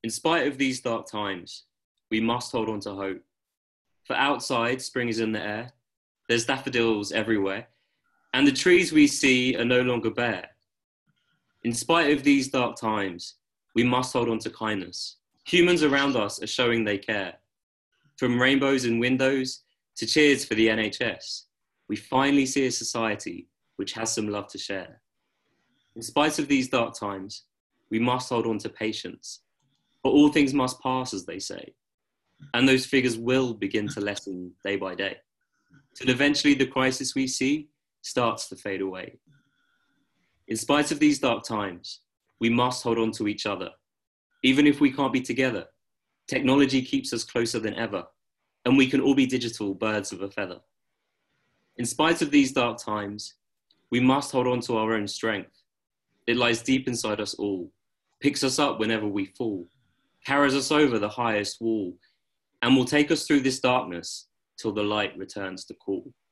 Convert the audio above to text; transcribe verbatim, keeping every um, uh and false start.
In spite of these dark times, we must hold on to hope. For outside, spring is in the air. There's daffodils everywhere, and the trees we see are no longer bare. In spite of these dark times, we must hold on to kindness. Humans around us are showing they care. From rainbows in windows to cheers for the N H S, we finally see a society which has some love to share. In spite of these dark times, we must hold on to patience. For all things must pass, as they say, and those figures will begin to lessen day by day, till eventually the crisis we see starts to fade away. In spite of these dark times, we must hold on to each other. Even if we can't be together, technology keeps us closer than ever, and we can all be digital birds of a feather. In spite of these dark times, we must hold on to our own strength. It lies deep inside us all, picks us up whenever we fall, carries us over the highest wall, and will take us through this darkness till the light returns to call.